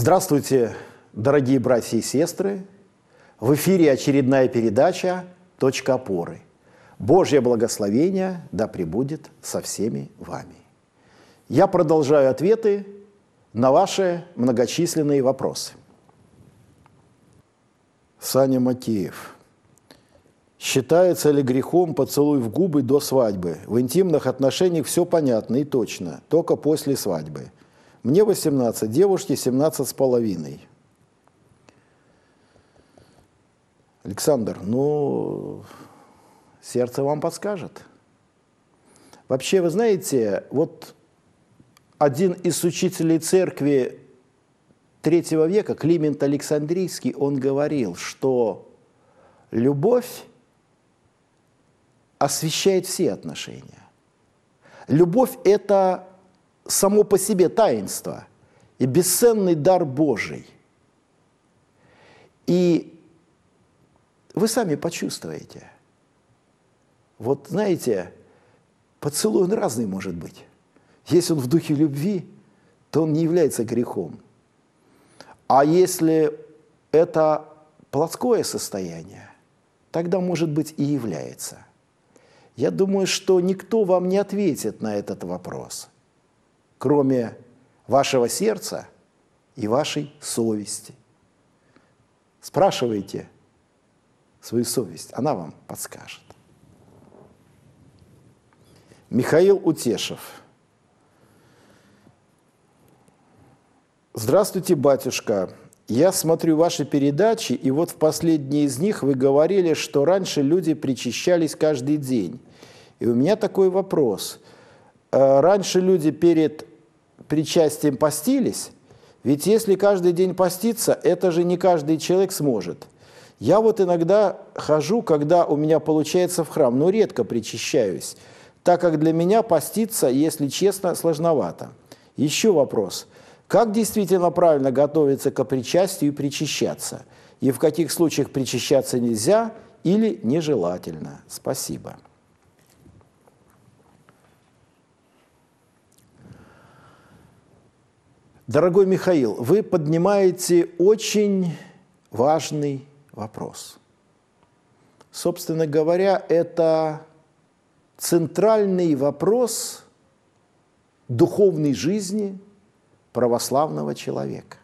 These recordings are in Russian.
Здравствуйте, дорогие братья и сестры! В эфире очередная передача «Точка опоры». Божье благословение да пребудет со всеми вами. Я продолжаю ответы на ваши многочисленные вопросы. Саня Макеев. Считается ли грехом поцелуй в губы до свадьбы? В интимных отношениях все понятно и точно, только после свадьбы. Мне 18, девушке 17,5. Александр, сердце вам подскажет. Вообще, вы знаете, вот один из учителей церкви III века, Климент Александрийский, он говорил, что любовь освящает все отношения. Любовь – это само по себе таинство и бесценный дар Божий. И вы сами почувствуете. Вот знаете, поцелуй он разный может быть. Если он в духе любви, то он не является грехом. А если это плотское состояние, тогда, может быть, и является. Я думаю, что никто вам не ответит на этот вопрос, кроме вашего сердца и вашей совести. Спрашивайте свою совесть, она вам подскажет. Михаил Утешев. Здравствуйте, батюшка. Я смотрю ваши передачи, и вот в последней из них вы говорили, что раньше люди причащались каждый день. И у меня такой вопрос. Раньше люди перед причастием постились? Ведь если каждый день поститься, это же не каждый человек сможет. Я вот иногда хожу, когда у меня получается в храм, но редко причащаюсь, так как для меня поститься, если честно, сложновато. Еще вопрос. Как действительно правильно готовиться к причастию и причащаться? И в каких случаях причащаться нельзя или нежелательно? Спасибо. Дорогой Михаил, вы поднимаете очень важный вопрос. Собственно говоря, это центральный вопрос духовной жизни православного человека.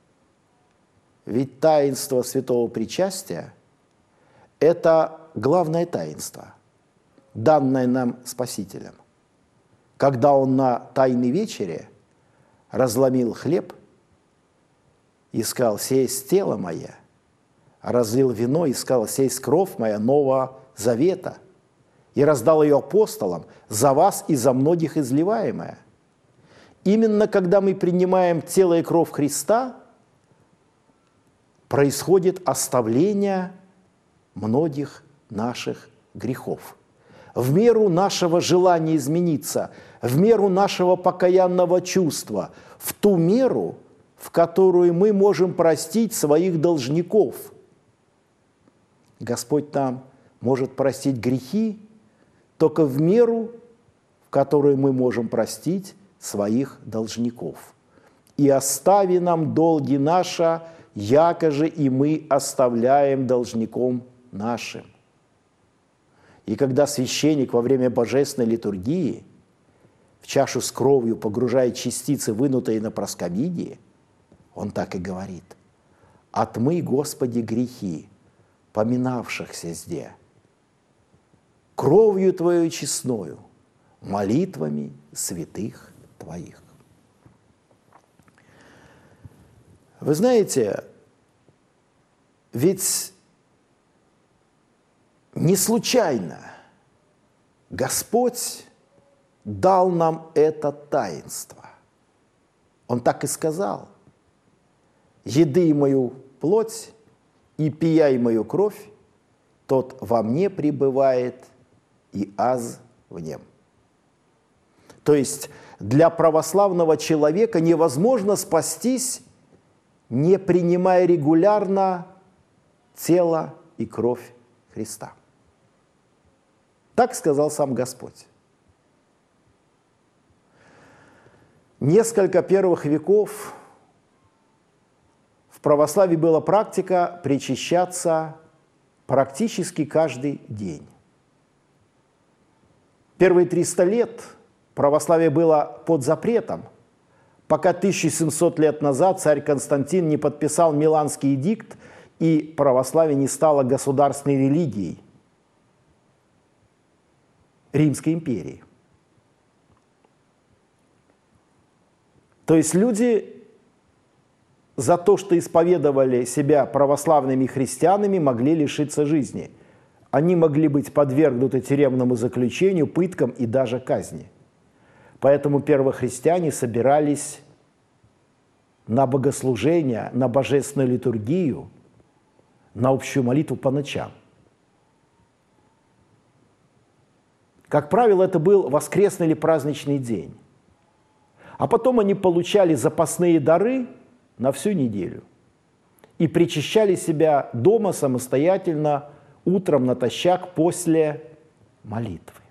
Ведь таинство святого причастия – это главное таинство, данное нам Спасителем. Когда Он на Тайной вечере разломил хлеб и сказал: «Сесть тело мое», разлил вино и сказал: «Сесть кровь моя нового завета», и раздал ее апостолам: «За вас и за многих изливаемая». Именно когда мы принимаем тело и кровь Христа, происходит оставление многих наших грехов. В меру нашего желания измениться, в меру нашего покаянного чувства, в ту меру, в которую мы можем простить своих должников. Господь нам может простить грехи только в меру, в которую мы можем простить своих должников. «И остави нам долги наши, яко же и мы оставляем должником нашим». И когда священник во время божественной литургии в чашу с кровью погружает частицы, вынутые на проскомидии, он так и говорит: «Отмый, Господи, грехи, поминавшихся зде, кровью Твоей честною, молитвами святых Твоих». Вы знаете, ведь не случайно Господь дал нам это таинство. Он так и сказал: «Еды мою плоть и пияй мою кровь, тот во мне пребывает, и аз в нем». То есть для православного человека невозможно спастись, не принимая регулярно тело и кровь Христа. Так сказал сам Господь. Несколько первых веков в православии была практика причащаться практически каждый день. Первые 300 лет православие было под запретом, пока 1700 лет назад царь Константин не подписал Миланский эдикт, и православие не стало государственной религией Римской империи. То есть люди за то, что исповедовали себя православными христианами, могли лишиться жизни. Они могли быть подвергнуты тюремному заключению, пыткам и даже казни. Поэтому первохристиане собирались на богослужение, на божественную литургию, на общую молитву по ночам. Как правило, это был воскресный или праздничный день. А потом они получали запасные дары на всю неделю и причащали себя дома самостоятельно утром натощак после молитвы.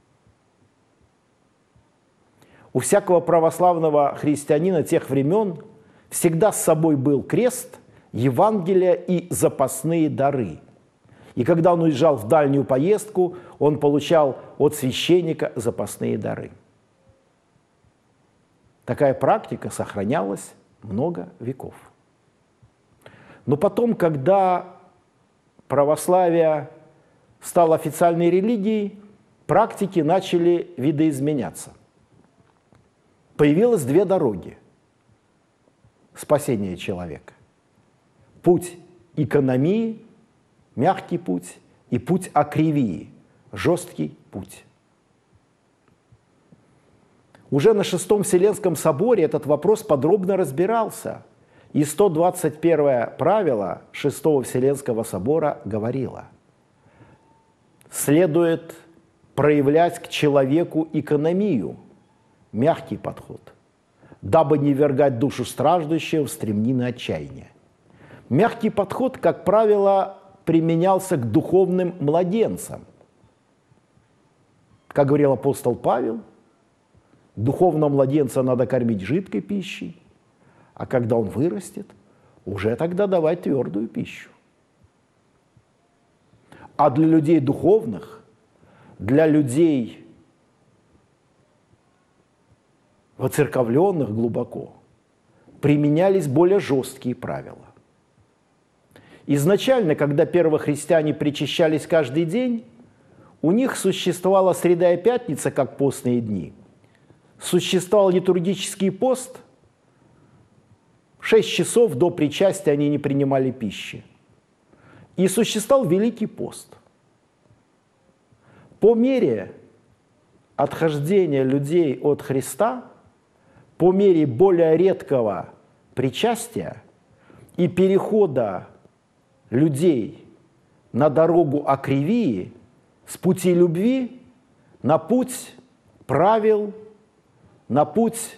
У всякого православного христианина тех времен всегда с собой был крест, Евангелие и запасные дары. И когда он уезжал в дальнюю поездку, он получал от священника запасные дары. Такая практика сохранялась много веков. Но потом, когда православие стало официальной религией, практики начали видоизменяться. Появилось две дороги спасения человека. Путь экономии, мягкий путь, и путь акривии, жесткий путь. Уже на Шестом Вселенском соборе этот вопрос подробно разбирался. И 121 правило Шестого Вселенского собора говорило: следует проявлять к человеку экономию, мягкий подход, дабы не ввергать душу страждущего в стремнины отчаяния. Мягкий подход, как правило, применялся к духовным младенцам. Как говорил апостол Павел, духовного младенца надо кормить жидкой пищей, а когда он вырастет, уже тогда давать твердую пищу. А для людей духовных, для людей воцерковленных глубоко, применялись более жесткие правила. Изначально, когда первохристиане причащались каждый день, у них существовала среда и пятница, как постные дни. Существовал литургический пост. 6 часов до причастия они не принимали пищи. И существовал Великий пост. По мере отхождения людей от Христа, по мере более редкого причастия и перехода людей на дорогу акривии с пути любви на путь правил, на путь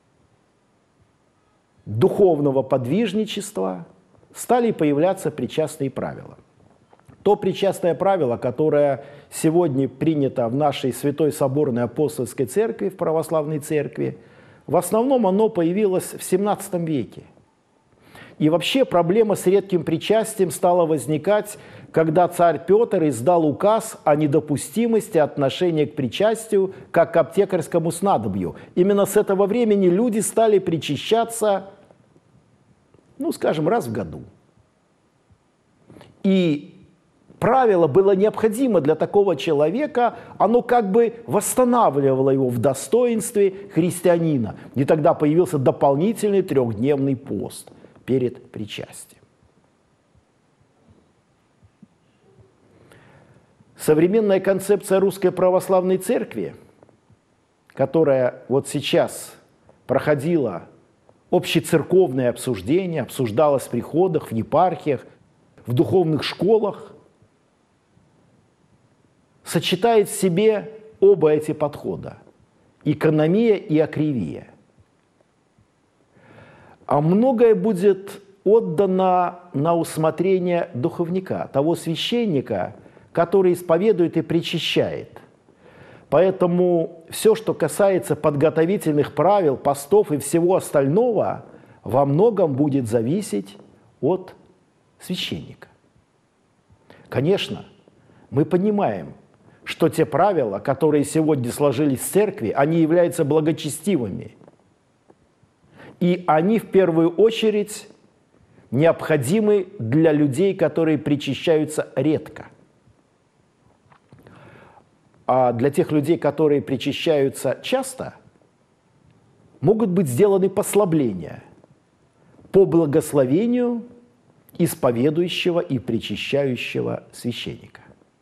духовного подвижничества стали появляться причастные правила. То причастное правило, которое сегодня принято в нашей Святой Соборной Апостольской Церкви, в Православной Церкви, в основном оно появилось в XVII веке. И вообще проблема с редким причастием стала возникать, когда царь Петр издал указ о недопустимости отношения к причастию как к аптекарскому снадобью. Именно с этого времени люди стали причащаться, скажем, раз в году. И правило было необходимо для такого человека, оно как бы восстанавливало его в достоинстве христианина. И тогда появился дополнительный 3-дневный пост перед причастием. Современная концепция Русской Православной Церкви, которая вот сейчас проходила общецерковное обсуждение, обсуждалась в приходах, в епархиях, в духовных школах, сочетает в себе оба эти подхода – экономия и акривия. А многое будет отдано на усмотрение духовника, того священника, который исповедует и причащает. Поэтому все, что касается подготовительных правил, постов и всего остального, во многом будет зависеть от священника. Конечно, мы понимаем, что те правила, которые сегодня сложились в церкви, они являются благочестивыми. И они в первую очередь необходимы для людей, которые причащаются редко. А для тех людей, которые причащаются часто, могут быть сделаны послабления по благословению исповедующего и причащающего священника.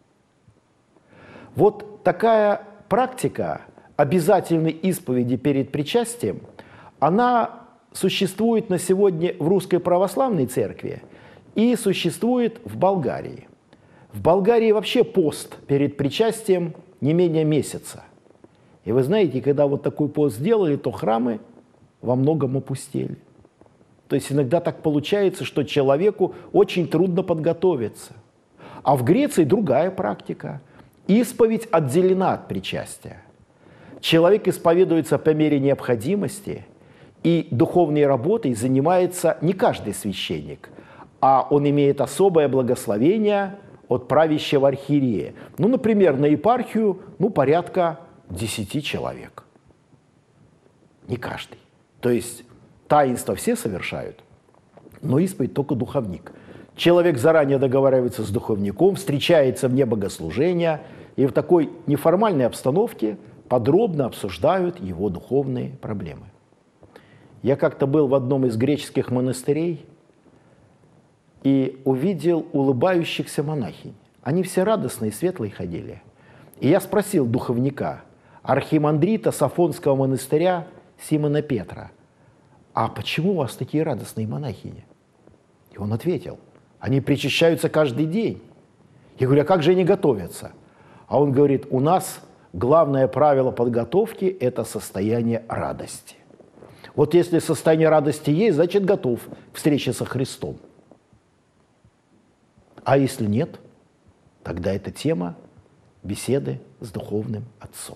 Вот такая практика обязательной исповеди перед причастием, она существует на сегодня в Русской Православной Церкви и существует в Болгарии. В Болгарии вообще пост перед причастием не менее месяца. И вы знаете, когда вот такой пост сделали, то храмы во многом опустели. То есть иногда так получается, что человеку очень трудно подготовиться. А в Греции другая практика. Исповедь отделена от причастия. Человек исповедуется по мере необходимости, и духовной работой занимается не каждый священник, а он имеет особое благословение от правящего архиерея. Ну, например, на епархию порядка 10 человек. Не каждый. То есть таинство все совершают, но исповедь только духовник. Человек заранее договаривается с духовником, встречается вне богослужения, и в такой неформальной обстановке подробно обсуждают его духовные проблемы. Я как-то был в одном из греческих монастырей и увидел улыбающихся монахинь. Они все радостные, светлые ходили. И я спросил духовника, архимандрита Сафонского монастыря Симона Петра: а почему у вас такие радостные монахини? И он ответил: они причащаются каждый день. Я говорю: а как же они готовятся? А он говорит: у нас главное правило подготовки – это состояние радости. Вот если состояние радости есть, значит готов к встрече со Христом. А если нет, тогда это тема беседы с духовным отцом.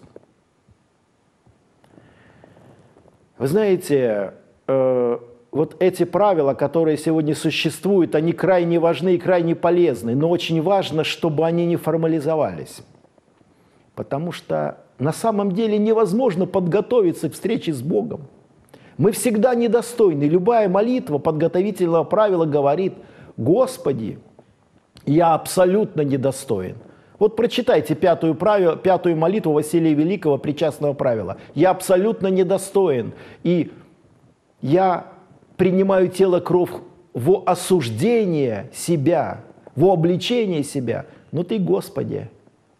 Вы знаете, вот эти правила, которые сегодня существуют, они крайне важны и крайне полезны, но очень важно, чтобы они не формализовались. Потому что на самом деле невозможно подготовиться к встрече с Богом. Мы всегда недостойны. Любая молитва подготовительного правила говорит: «Господи, я абсолютно недостоин». Вот прочитайте пятую молитву Василия Великого, причастного правила. «Я абсолютно недостоин, и я принимаю тело, кровь во осуждение себя, во обличение себя, но Ты, Господи,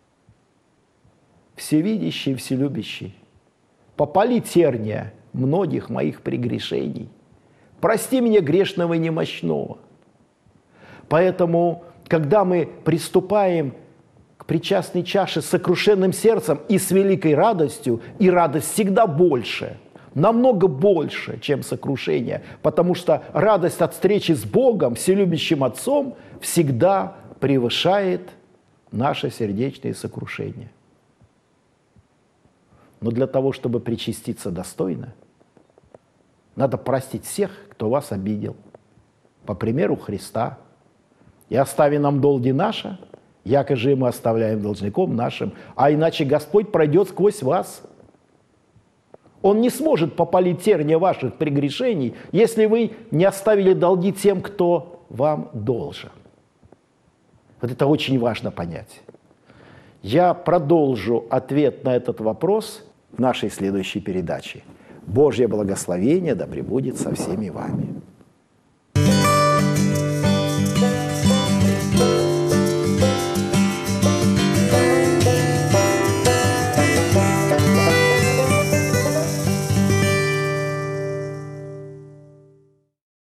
всевидящий, вселюбящий, попали терния многих моих прегрешений. Прости меня грешного и немощного». Поэтому, когда мы приступаем к причастной чаше с сокрушенным сердцем и с великой радостью, и радость всегда больше, намного больше, чем сокрушение, потому что радость от встречи с Богом, вселюбящим Отцом, всегда превышает наше сердечное сокрушение. Но для того, чтобы причаститься достойно, надо простить всех, кто вас обидел, по примеру Христа. «И остави нам долги наши, яко же мы оставляем должником нашим, а иначе Господь пройдет сквозь вас». Он не сможет попалить терния ваших прегрешений, если вы не оставили долги тем, кто вам должен. Вот это очень важно понять. Я продолжу ответ на этот вопрос в нашей следующей передаче. Божье благословение да пребудет со всеми вами.